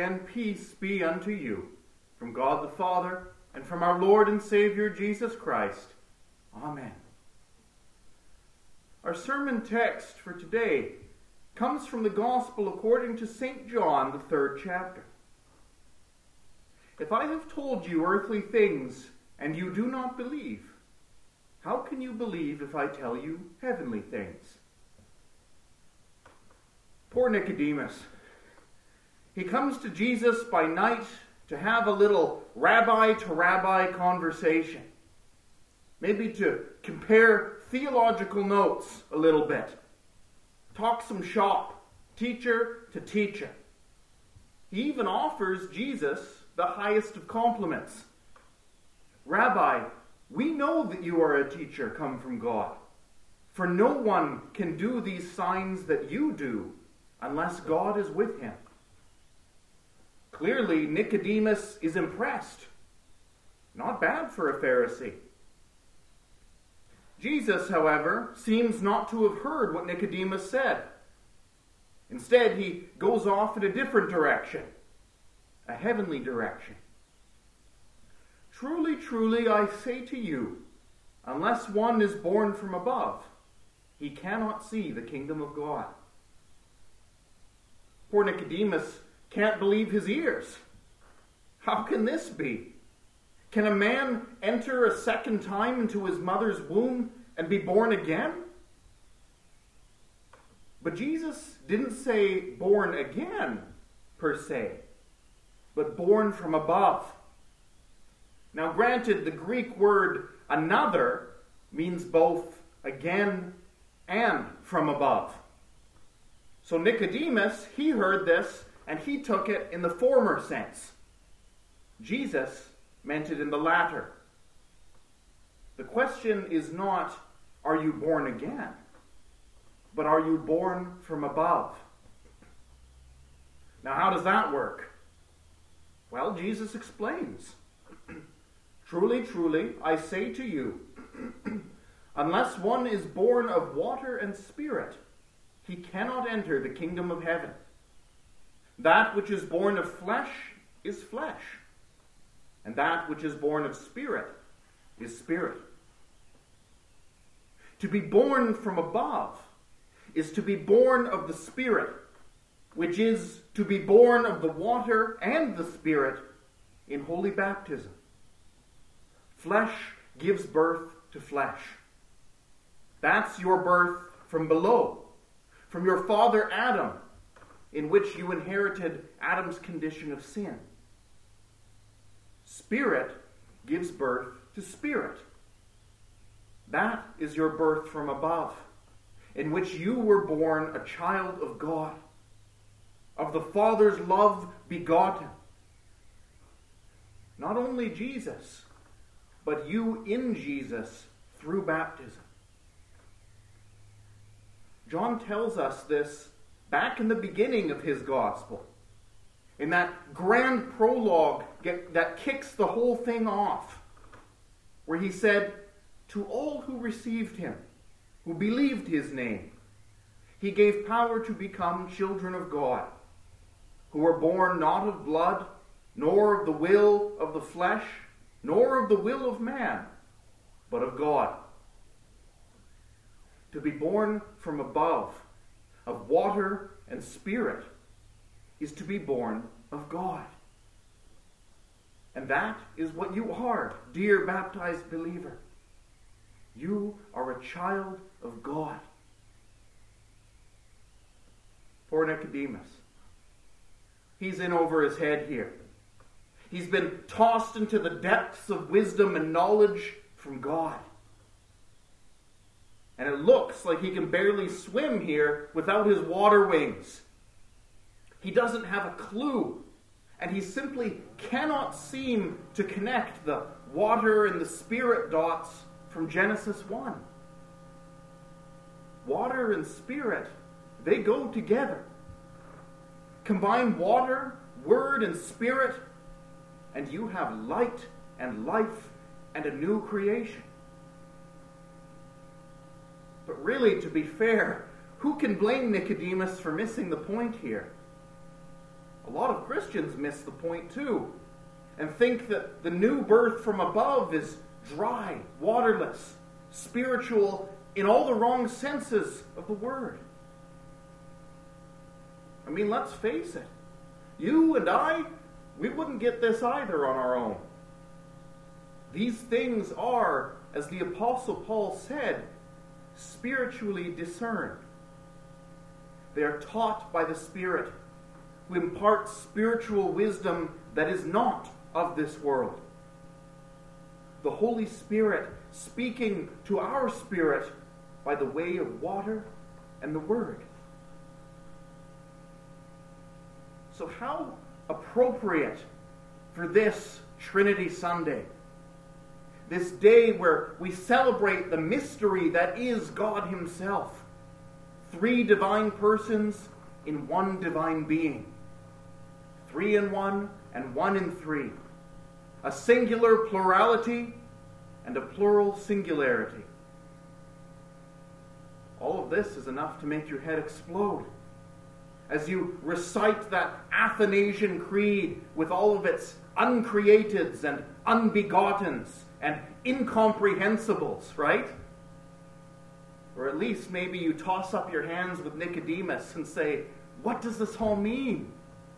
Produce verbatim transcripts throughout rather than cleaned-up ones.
and peace be unto you, from God the Father, and from our Lord and Savior Jesus Christ. Amen. Our sermon text for today comes from the Gospel according to Saint John, the third chapter. If I have told you earthly things, and you do not believe, how can you believe if I tell you heavenly things? Poor Nicodemus. He comes to Jesus by night to have a little rabbi-to-rabbi conversation. Maybe to compare theological notes a little bit. Talk some shop, teacher to teacher. He even offers Jesus the highest of compliments. Rabbi, we know that you are a teacher come from God, for no one can do these signs that you do unless God is with him. Clearly, Nicodemus is impressed. Not bad for a Pharisee. Jesus, however, seems not to have heard what Nicodemus said. Instead, he goes off in a different direction, a heavenly direction. Truly, truly, I say to you, unless one is born from above, he cannot see the kingdom of God. Poor Nicodemus can't believe his ears. How can this be? Can a man enter a second time into his mother's womb and be born again? But Jesus didn't say born again, per se, but born from above. Now granted, the Greek word another means both again and from above. So Nicodemus, he heard this and he took it in the former sense. Jesus meant it in the latter. The question is not, are you born again? But are you born from above? Now how does that work? Well, Jesus explains. Truly, truly, I say to you, unless one is born of water and spirit, he cannot enter the kingdom of heaven. That which is born of flesh is flesh, and that which is born of spirit is spirit. To be born from above is to be born of the Spirit, which is to be born of the water and the Spirit in holy baptism. Flesh gives birth to flesh. That's your birth from below, from your father Adam, in which you inherited Adam's condition of sin. Spirit gives birth to spirit. That is your birth from above, in which you were born a child of God, of the Father's love begotten. Not only Jesus, but you in Jesus through baptism. John tells us this back in the beginning of his gospel, in that grand prologue get, that kicks the whole thing off, where he said, to all who received him, who believed his name, he gave power to become children of God, who were born not of blood, nor of the will of the flesh, nor of the will of man, but of God. To be born from above, of water and spirit, is to be born of God. And that is what you are, dear baptized believer. You are a child of God. Poor Nicodemus. He's in over his head here. He's been tossed into the depths of wisdom and knowledge from God. And it looks like he can barely swim here without his water wings. He doesn't have a clue. And he simply cannot seem to connect the water and the spirit dots from Genesis one. Water and spirit, they go together. Combine water, word, and spirit, and you have light and life and a new creation. But really, to be fair, who can blame Nicodemus for missing the point here? A lot of Christians miss the point too, and think that the new birth from above is dry, waterless, spiritual in all the wrong senses of the word. I mean, let's face it. You and I, we wouldn't get this either on our own. These things are, as the Apostle Paul said, spiritually discerned. They are taught by the Spirit, who imparts spiritual wisdom that is not of this world. The Holy Spirit speaking to our spirit by the way of water and the Word. So how appropriate for this Trinity Sunday, this day where we celebrate the mystery that is God Himself, three divine persons in one divine being, three in one and one in three, a singular plurality and a plural singularity. All of this is enough to make your head explode as you recite that Athanasian Creed with all of its uncreateds and unbegottens and incomprehensibles, right? Or at least maybe you toss up your hands with Nicodemus and say, what does this all mean?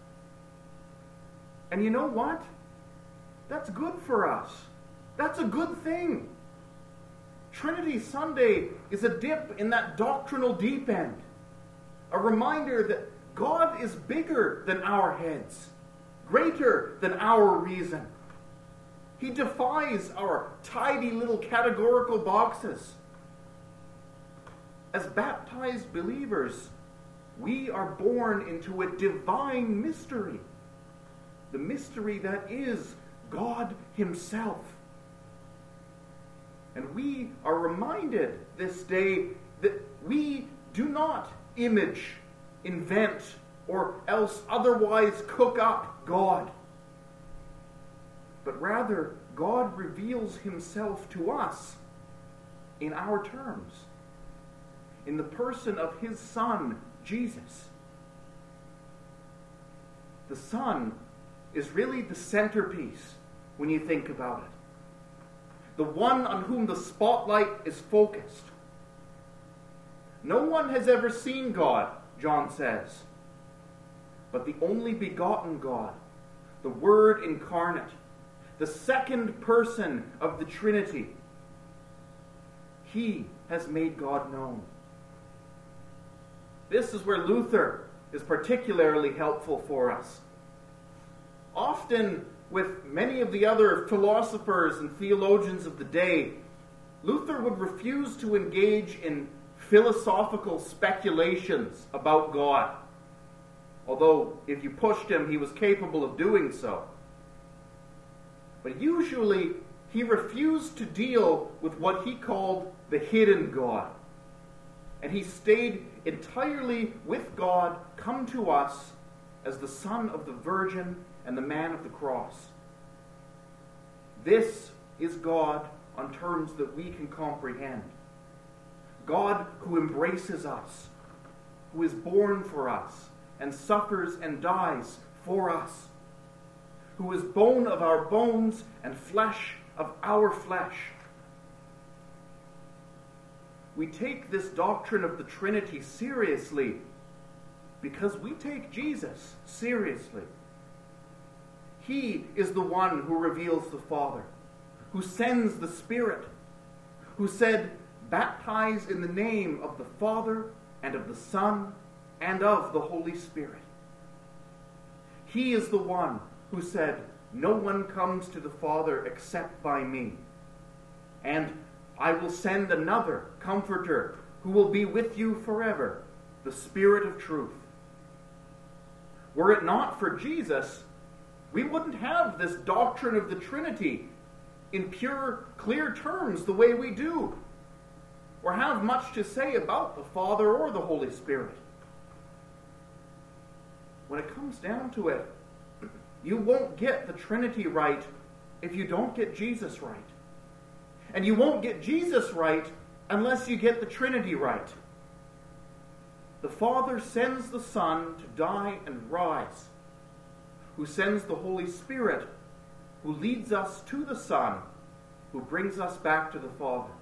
And you know what? That's good for us. That's a good thing. Trinity Sunday is a dip in that doctrinal deep end. A reminder that God is bigger than our heads, greater than our reason. He defies our tidy little categorical boxes. As baptized believers, we are born into a divine mystery. The mystery that is God Himself. And we are reminded this day that we do not image, invent, or else otherwise cook up God. But rather, God reveals Himself to us in our terms, in the person of His Son, Jesus. The Son is really the centerpiece when you think about it. The one on whom the spotlight is focused. No one has ever seen God, John says, but the only begotten God, the Word incarnate, the second person of the Trinity, He has made God known. This is where Luther is particularly helpful for us. Often, with many of the other philosophers and theologians of the day, Luther would refuse to engage in philosophical speculations about God, although if you pushed him, he was capable of doing so. But usually, he refused to deal with what he called the hidden God, and he stayed entirely with God come to us as the Son of the Virgin and the man of the cross. This is God on terms that we can comprehend. God who embraces us, who is born for us, and suffers and dies for us, who is bone of our bones and flesh of our flesh. We take this doctrine of the Trinity seriously because we take Jesus seriously. He is the one who reveals the Father, who sends the Spirit, who said, "Baptize in the name of the Father and of the Son and of the Holy Spirit." He is the one who said, "No one comes to the Father except by me. And I will send another Comforter who will be with you forever, the Spirit of truth." Were it not for Jesus, we wouldn't have this doctrine of the Trinity in pure, clear terms the way we do, or have much to say about the Father or the Holy Spirit. When it comes down to it, you won't get the Trinity right if you don't get Jesus right. And you won't get Jesus right unless you get the Trinity right. The Father sends the Son to die and rise, who sends the Holy Spirit, who leads us to the Son, who brings us back to the Father.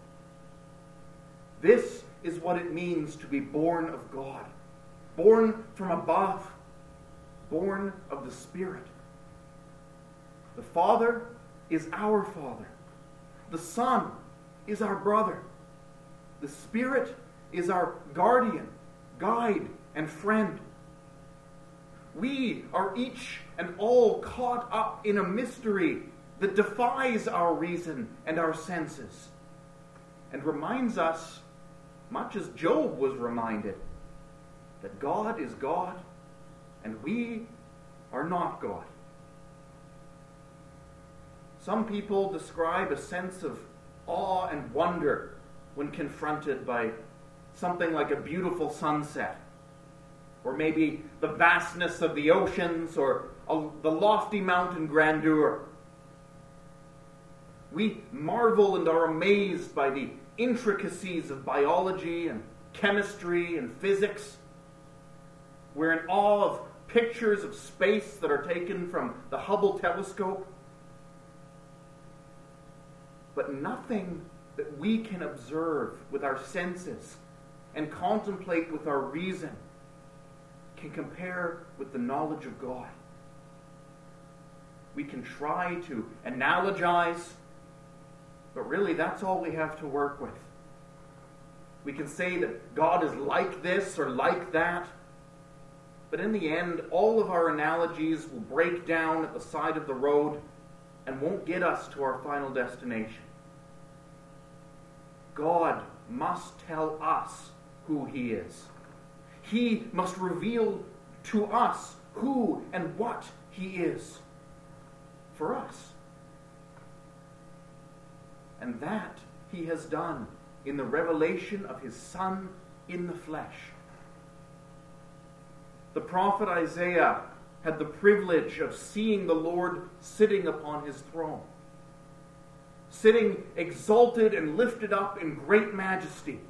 This is what it means to be born of God, born from above, born of the Spirit. The Father is our Father. The Son is our brother. The Spirit is our guardian, guide, and friend. We are each and all caught up in a mystery that defies our reason and our senses, and reminds us, much as Job was reminded, that God is God and we are not God. Some people describe a sense of awe and wonder when confronted by something like a beautiful sunset, or maybe the vastness of the oceans, or a, the lofty mountain grandeur. We marvel and are amazed by the intricacies of biology and chemistry and physics. We're in awe of pictures of space that are taken from the Hubble telescope. But nothing that we can observe with our senses and contemplate with our reason can compare with the knowledge of God. We can try to analogize, but really that's all we have to work with. We can say that God is like this or like that, but in the end, all of our analogies will break down at the side of the road and won't get us to our final destination. God must tell us who He is. He must reveal to us who and what He is for us. And that He has done in the revelation of His Son in the flesh. The prophet Isaiah had the privilege of seeing the Lord sitting upon His throne, sitting exalted and lifted up in great majesty.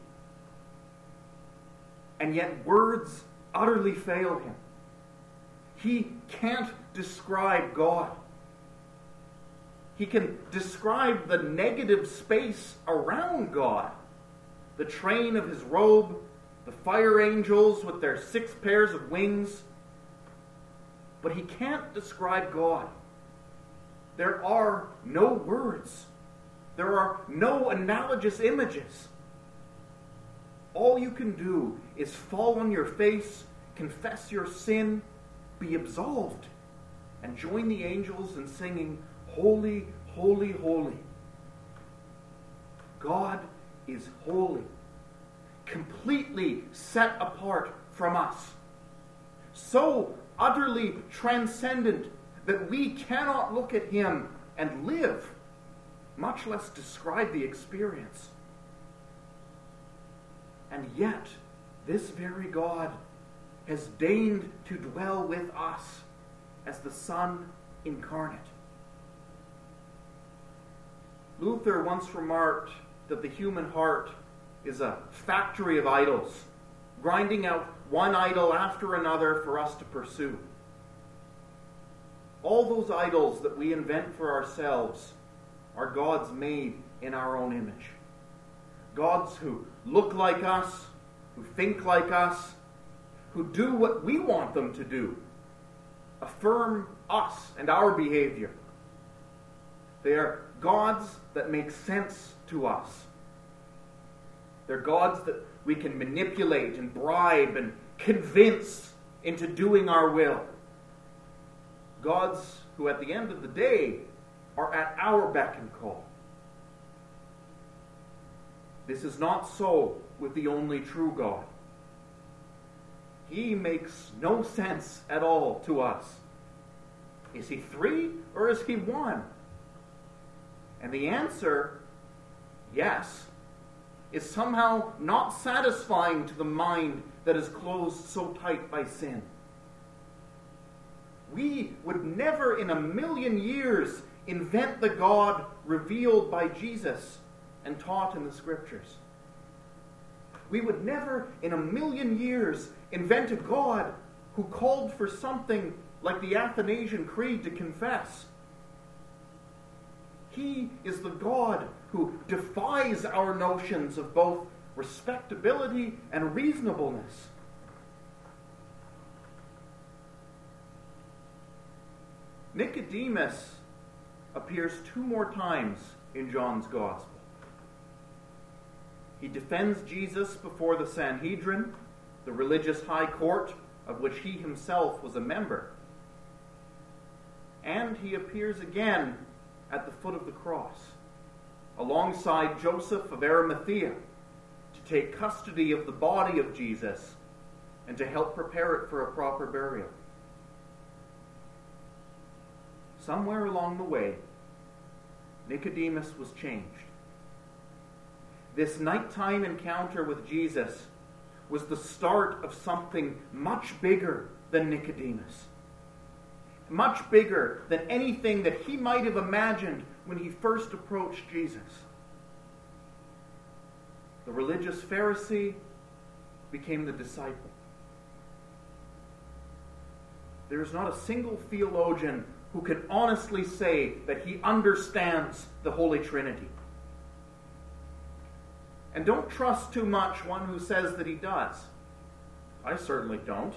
And yet words utterly fail him. He can't describe God. He can describe the negative space around God. The train of His robe, the fire angels with their six pairs of wings. But he can't describe God. There are no words. There are no analogous images. All you can do is fall on your face, confess your sin, be absolved, and join the angels in singing, "Holy, holy, holy." God is holy, completely set apart from us, so utterly transcendent that we cannot look at Him and live, much less describe the experience. And yet, this very God has deigned to dwell with us as the Son incarnate. Luther once remarked that the human heart is a factory of idols, grinding out one idol after another for us to pursue. All those idols that we invent for ourselves are gods made in our own image. Gods who look like us, who think like us, who do what we want them to do, affirm us and our behavior. They are gods that make sense to us. They're gods that we can manipulate and bribe and convince into doing our will. Gods who at the end of the day are at our beck and call. This is not so with the only true God. He makes no sense at all to us. Is He three or is He one? And the answer, yes, is somehow not satisfying to the mind that is closed so tight by sin. We would never in a million years invent the God revealed by Jesus and taught in the Scriptures. We would never in a million years invent a God who called for something like the Athanasian Creed, to confess. He is the God who defies our notions of both respectability and reasonableness. Nicodemus appears two more times in John's Gospel. He defends Jesus before the Sanhedrin, the religious high court of which he himself was a member. And he appears again at the foot of the cross, alongside Joseph of Arimathea, to take custody of the body of Jesus and to help prepare it for a proper burial. Somewhere along the way, Nicodemus was changed. This nighttime encounter with Jesus was the start of something much bigger than Nicodemus. Much bigger than anything that he might have imagined when he first approached Jesus. The religious Pharisee became the disciple. There is not a single theologian who can honestly say that he understands the Holy Trinity. And don't trust too much one who says that he does. I certainly don't.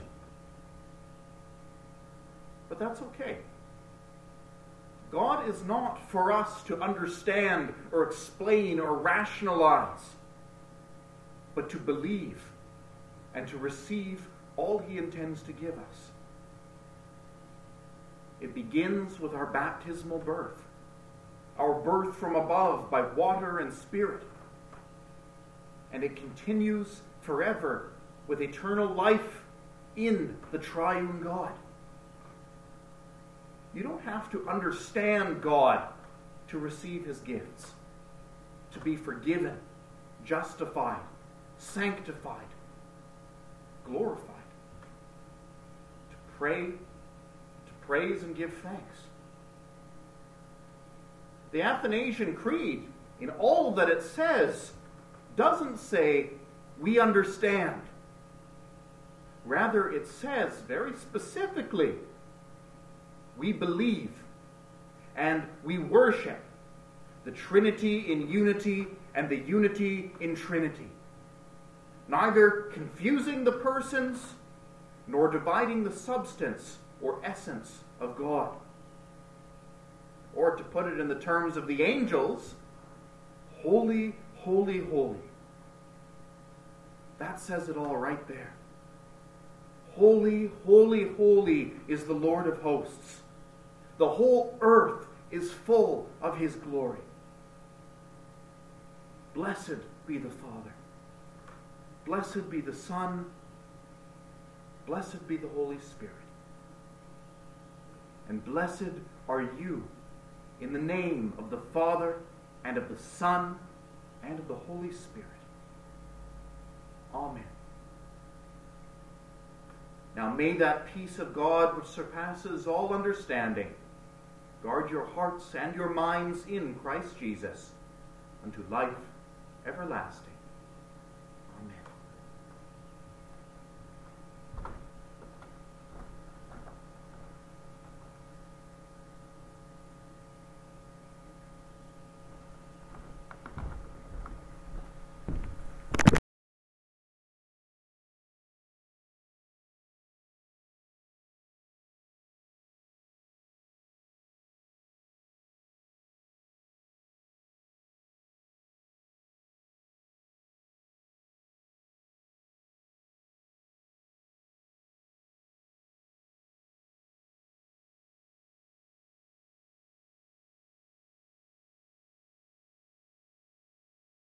But that's okay. God is not for us to understand or explain or rationalize, but to believe and to receive all he intends to give us. It begins with our baptismal birth, our birth from above by water and spirit. And it continues forever with eternal life in the triune God. You don't have to understand God to receive his gifts, to be forgiven, justified, sanctified, glorified, to pray, to praise and give thanks. The Athanasian Creed, in all that it says, doesn't say, we understand. Rather, it says very specifically, we believe and we worship the Trinity in unity and the unity in Trinity, neither confusing the persons nor dividing the substance or essence of God. Or to put it in the terms of the angels, holy, holy, holy. That says it all right there. Holy, holy, holy is the Lord of hosts. The whole earth is full of his glory. Blessed be the Father. Blessed be the Son. Blessed be the Holy Spirit. And blessed are you in the name of the Father and of the Son and of the Holy Spirit. Amen. Now may that peace of God which surpasses all understanding guard your hearts and your minds in Christ Jesus unto life everlasting.